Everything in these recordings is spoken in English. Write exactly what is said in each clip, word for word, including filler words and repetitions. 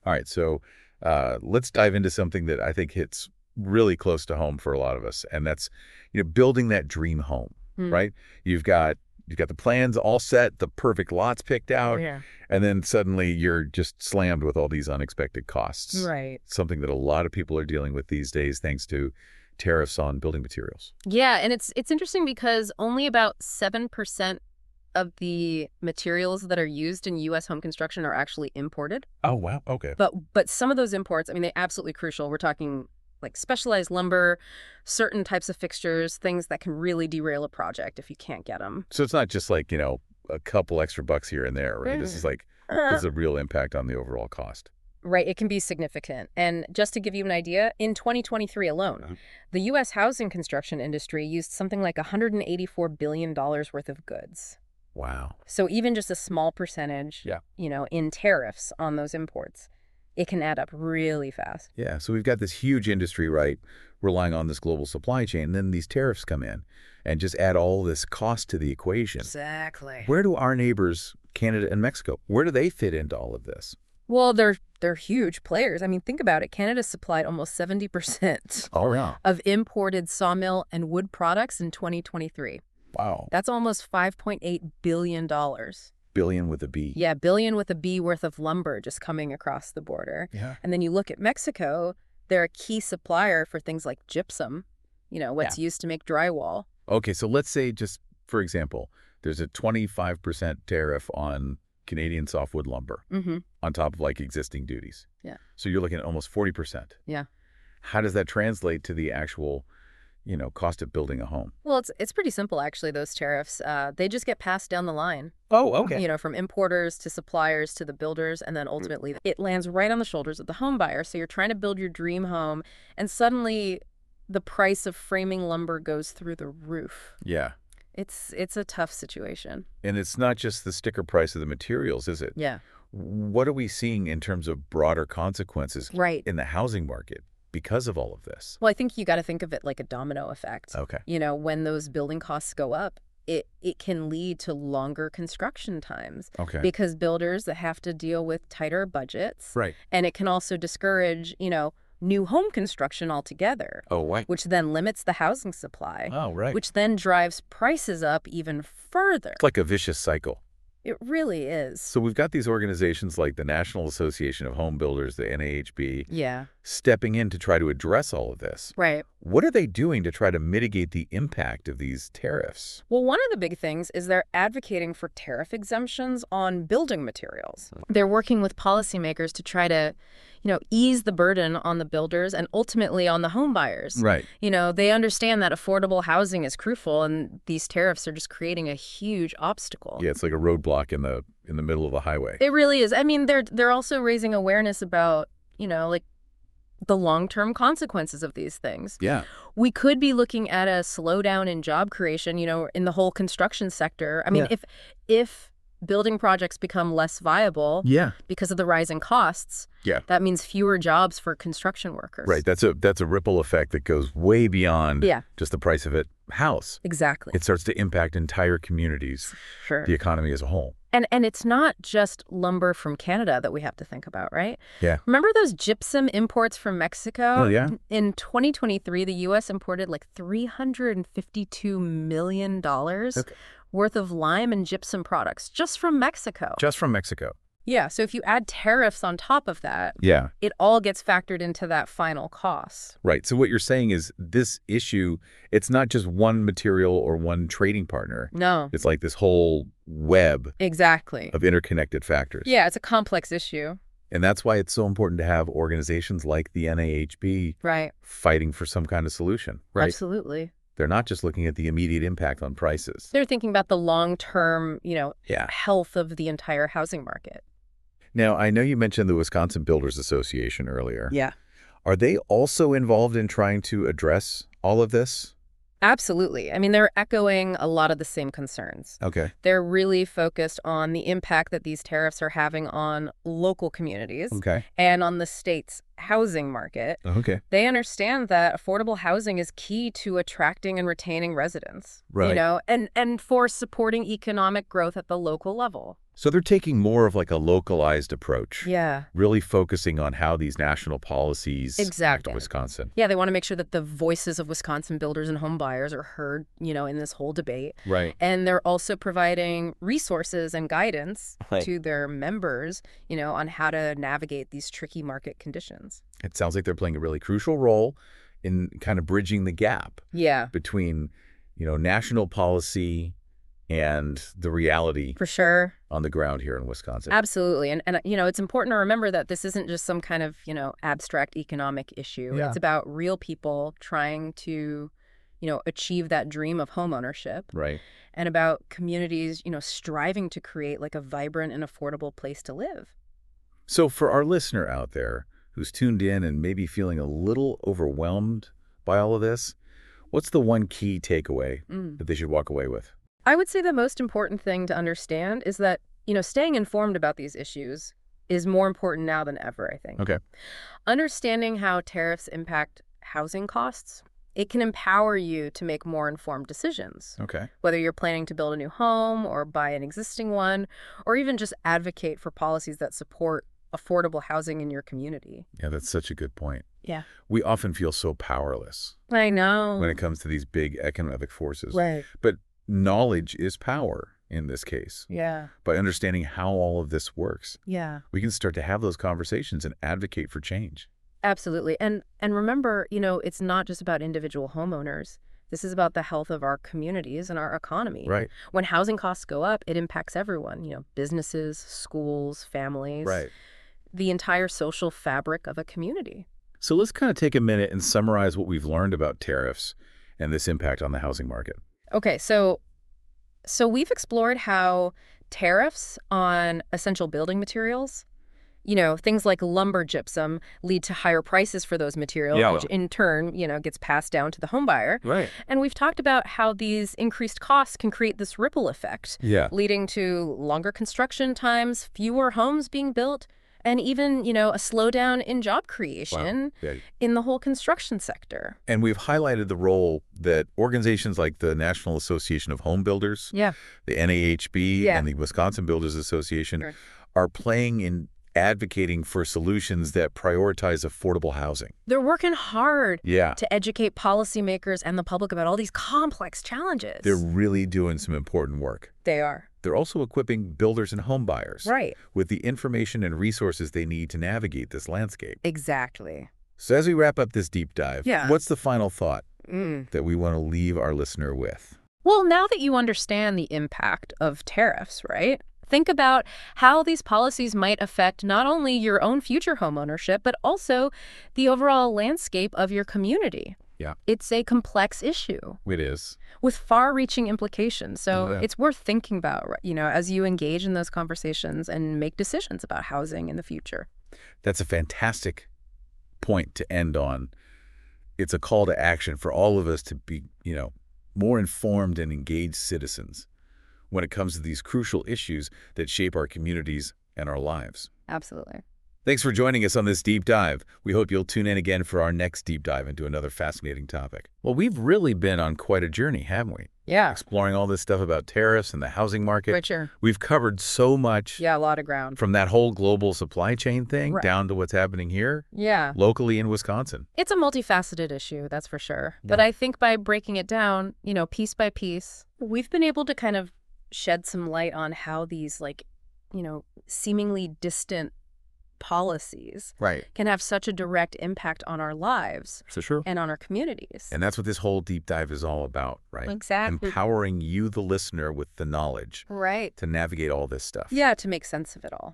All right, so uh, let's dive into something that I think hits really close to home for a lot of us, and that's, you know, building that dream home, Hmm. right? You've got you've got the plans all set, the perfect lots picked out, Yeah. and then suddenly you're just slammed with all these unexpected costs. Right. Something that a lot of people are dealing with these days, thanks to tariffs on building materials. Yeah, and it's it's interesting because only about seven percent of the materials that are used in U S home construction are actually imported. Oh, wow. Okay. But but some of those imports, I mean, they're absolutely crucial. We're talking like specialized lumber, certain types of fixtures, things that can really derail a project if you can't get them. So it's not just like, you know, a couple extra bucks here and there, right? This is like, this is a real impact on the overall cost. Right, it can be significant. And just to give you an idea, in twenty twenty-three alone, Uh-huh. the U S housing construction industry used something like one hundred eighty-four billion dollars worth of goods. Wow. So even just a small percentage, Yeah. you know, in tariffs on those imports, it can add up really fast. Yeah, so we've got this huge industry, right, relying on this global supply chain, and then these tariffs come in and just add all this cost to the equation. Exactly. Where do our neighbors, Canada and Mexico, where do they fit into all of this? Well, they're they're huge players. I mean, think about it. Canada supplied almost seventy percent Oh, yeah. of imported sawmill and wood products in twenty twenty-three. Wow. That's almost five point eight billion dollars. Billion with a B. Yeah, billion with a B worth of lumber just coming across the border. Yeah. And then you look at Mexico, they're a key supplier for things like gypsum, you know, what's used to make drywall. Okay, so let's say, just for example, there's a twenty-five percent tariff on Canadian softwood lumber Mm-hmm. on top of like existing duties. Yeah. So you're looking at almost forty percent. Yeah. How does that translate to the actual, you know, cost of building a home? Well, it's it's pretty simple, actually, those tariffs. Uh, they just get passed down the line, Oh, okay. you know, from importers to suppliers to the builders, and then ultimately it lands right on the shoulders of the home buyer. So you're trying to build your dream home, and suddenly the price of framing lumber goes through the roof. Yeah. It's it's a tough situation. And it's not just the sticker price of the materials, is it? Yeah. What are we seeing in terms of broader consequences Right. in the housing market because of all of this? Well, I think you got to think of it like a domino effect. Okay. You know, when those building costs go up, it, it can lead to longer construction times Okay. because builders that have to deal with tighter budgets. Right. And it can also discourage, you know, new home construction altogether, Oh, right. which then limits the housing supply, Oh, right. which then drives prices up even further. It's like a vicious cycle. It really is. So we've got these organizations like the National Association of Home Builders, the N A H B, Yeah, stepping in to try to address all of this. right. What are they doing to try to mitigate the impact of these tariffs? Well, one of the big things is they're advocating for tariff exemptions on building materials. They're working with policymakers to try to, you know, ease the burden on the builders and ultimately on the home buyers. Right. You know, they understand that affordable housing is crucial, and these tariffs are just creating a huge obstacle. Yeah, it's like a roadblock in the in the middle of the highway. It really is. I mean, they're they're also raising awareness about, you know, like the long-term consequences of these things. Yeah. We could be looking at a slowdown in job creation, you know, in the whole construction sector. I mean, Yeah. if if building projects become less viable Yeah. because of the rising costs, Yeah. that means fewer jobs for construction workers. Right. That's a that's a ripple effect that goes way beyond Yeah, just the price of a house. exactly. It starts to impact entire communities, Sure. the economy as a whole. And and it's not just lumber from Canada that we have to think about, right? Yeah. Remember those gypsum imports from Mexico? Oh, yeah. In twenty twenty-three, the U S imported like three hundred fifty-two million dollars Okay. worth of lime and gypsum products just from Mexico. Just from Mexico. Yeah, so if you add tariffs on top of that, Yeah. it all gets factored into that final cost. Right. So what you're saying is this issue, it's not just one material or one trading partner. No, It's like this whole web exactly. of interconnected factors. Yeah, it's a complex issue. And that's why it's so important to have organizations like the N A H B Right. fighting for some kind of solution, right? Absolutely. They're not just looking at the immediate impact on prices. They're thinking about the long-term, you know, Yeah. health of the entire housing market. Now, I know you mentioned the Wisconsin Builders Association earlier. Yeah. Are they also involved in trying to address all of this? Absolutely. I mean, they're echoing a lot of the same concerns. Okay. They're really focused on the impact that these tariffs are having on local communities Okay. and on the state's housing market, Okay. they understand that affordable housing is key to attracting and retaining residents, you Right. know, and, and for supporting economic growth at the local level. So they're taking more of like a localized approach, Yeah, really focusing on how these national policies exactly. affect Wisconsin. Yeah, they want to make sure that the voices of Wisconsin builders and home buyers are heard, you know, in this whole debate. Right. And they're also providing resources and guidance Right. to their members, you know, on how to navigate these tricky market conditions. It sounds like they're playing a really crucial role in kind of bridging the gap Yeah, between, you know, national policy and the reality for sure. on the ground here in Wisconsin. Absolutely. And, and, you know, it's important to remember that this isn't just some kind of, you know, abstract economic issue. Yeah. It's about real people trying to, you know, achieve that dream of homeownership. Right. And about communities, you know, striving to create like a vibrant and affordable place to live. So for our listener out there who's tuned in and maybe feeling a little overwhelmed by all of this, what's the one key takeaway Mm. that they should walk away with? I would say the most important thing to understand is that, you know, staying informed about these issues is more important now than ever, I think. Okay. Understanding how tariffs impact housing costs, it can empower you to make more informed decisions. Okay. Whether you're planning to build a new home or buy an existing one, or even just advocate for policies that support affordable housing in your community. Yeah, that's such a good point. Yeah. We often feel so powerless I know. when it comes to these big economic forces. Right. But knowledge is power in this case. Yeah. By understanding how all of this works, Yeah. we can start to have those conversations and advocate for change. Absolutely. And and remember, you know, it's not just about individual homeowners. This is about the health of our communities and our economy. Right. When housing costs go up, it impacts everyone, you know, businesses, schools, families, Right. the entire social fabric of a community. So let's kind of take a minute and summarize what we've learned about tariffs and this impact on the housing market. Okay, so so we've explored how tariffs on essential building materials, you know, things like lumber gypsum, lead to higher prices for those materials, Yeah, which well- in turn, you know, gets passed down to the home buyer. Right. And we've talked about how these increased costs can create this ripple effect, Yeah. leading to longer construction times, fewer homes being built, and even, you know, a slowdown in job creation Yeah. in the whole construction sector. And we've highlighted the role that organizations like the National Association of Home Builders, Yeah. the N A H B, Yeah. and the Wisconsin Builders Association Sure. are playing in advocating for solutions that prioritize affordable housing. They're working hard Yeah. to educate policymakers and the public about all these complex challenges. They're really doing some important work. They are. They're also equipping builders and home buyers Right. with the information and resources they need to navigate this landscape. Exactly. So as we wrap up this deep dive, Yeah. what's the final thought Mm. that we want to leave our listener with? Well, now that you understand the impact of tariffs, right? Think about how these policies might affect not only your own future homeownership, but also the overall landscape of your community. Yeah. It's a complex issue It is. with far-reaching implications. So Oh, yeah. it's worth thinking about, you know, as you engage in those conversations and make decisions about housing in the future. That's a fantastic point to end on. It's a call to action for all of us to be, you know, more informed and engaged citizens when it comes to these crucial issues that shape our communities and our lives. Absolutely. Thanks for joining us on this deep dive. We hope you'll tune in again for our next deep dive into another fascinating topic. Well, we've really been on quite a journey, haven't we? Yeah. Exploring all this stuff about tariffs and the housing market. For sure. We've covered so much Yeah, a lot of ground. from that whole global supply chain thing Right. down to what's happening here Yeah. locally in Wisconsin. It's a multifaceted issue, that's for sure. But Yeah. I think by breaking it down, you know, piece by piece, we've been able to kind of shed some light on how these, like, you know, seemingly distant policies Right. can have such a direct impact on our lives For sure. and on our communities. And that's what this whole deep dive is all about, right? Exactly. Empowering you, the listener, with the knowledge Right. to navigate all this stuff. Yeah, to make sense of it all.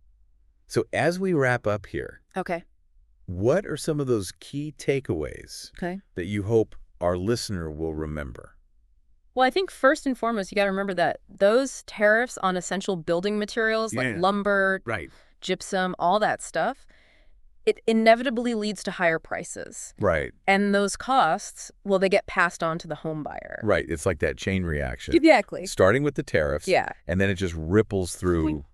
So as we wrap up here, Okay. what are some of those key takeaways Okay. that you hope our listener will remember? Well, I think first and foremost, you got to remember that those tariffs on essential building materials like Yeah. lumber, Right. gypsum, all that stuff, it inevitably leads to higher prices. Right. And those costs, well, they get passed on to the home buyer. Right. It's like that chain reaction. Exactly. Starting with the tariffs. Yeah. And then it just ripples through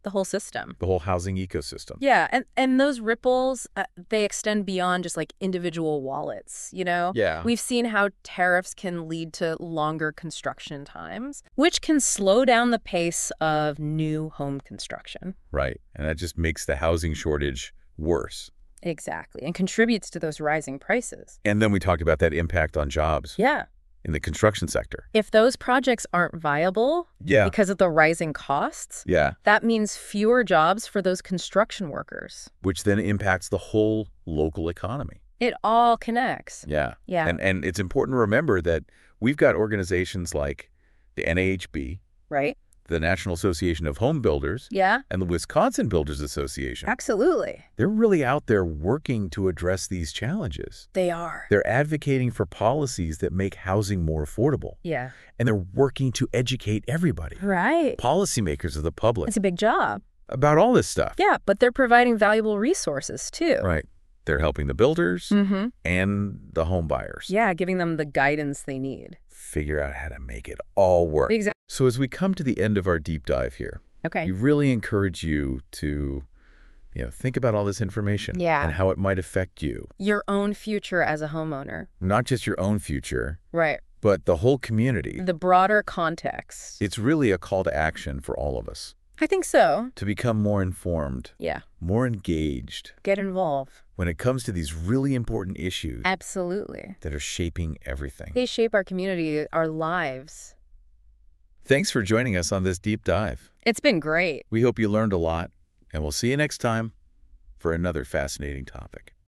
the whole system. The whole housing ecosystem. Yeah, and, and those ripples, uh, they extend beyond just like individual wallets, you know? Yeah. We've seen how tariffs can lead to longer construction times, which can slow down the pace of new home construction. Right. And that just makes the housing shortage worse. Exactly, and contributes to those rising prices. And then we talked about that impact on jobs Yeah. in the construction sector. If those projects aren't viable Yeah. because of the rising costs, Yeah. that means fewer jobs for those construction workers. Which then impacts the whole local economy. It all connects. Yeah. Yeah. And and it's important to remember that we've got organizations like the N A H B, Right? the National Association of Home Builders, Yeah, and the Wisconsin Builders Association. absolutely. They're really out there working to address these challenges. They are. They're advocating for policies that make housing more affordable. Yeah. And they're working to educate everybody, Right. policymakers of the public, It's a big job. about all this stuff. Yeah, but they're providing valuable resources too. Right. They're helping the builders Mm-hmm. and the home buyers Yeah, giving them the guidance they need. figure out how to make it all work. Exactly. So as we come to the end of our deep dive here, Okay. we really encourage you to, you know, think about all this information Yeah. and how it might affect you. Your own future as a homeowner. Not just your own future, Right. but the whole community. The broader context. It's really a call to action for all of us I think so. to become more informed, Yeah. more engaged Get involved. when it comes to these really important issues Absolutely. that are shaping everything. They shape our community, our lives. Thanks for joining us on this deep dive. It's been great. We hope you learned a lot, and we'll see you next time for another fascinating topic.